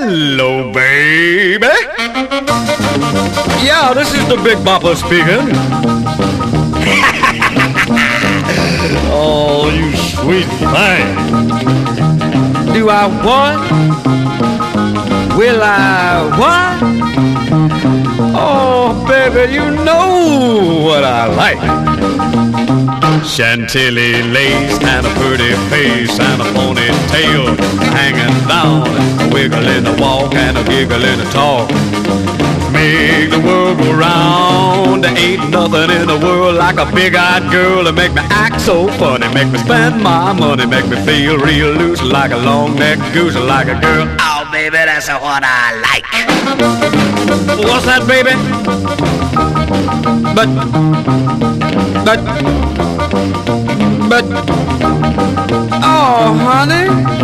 Hello, baby. Yeah, this is the Big Bopper speaking. Oh, you sweet thing. Do I what? Will I what? Oh, baby, you know what I like. Chantilly lace and a pretty face and a ponytail hanging down, a wiggle in the walk and a giggle in the talk. Make the world go round. There ain't nothing in the world like a big-eyed girl to make me act so funny, make me spend my money, make me feel real loose like a long-necked goose, like a girl. Oh, baby, that's what I like. What's that, baby? But, oh, honey.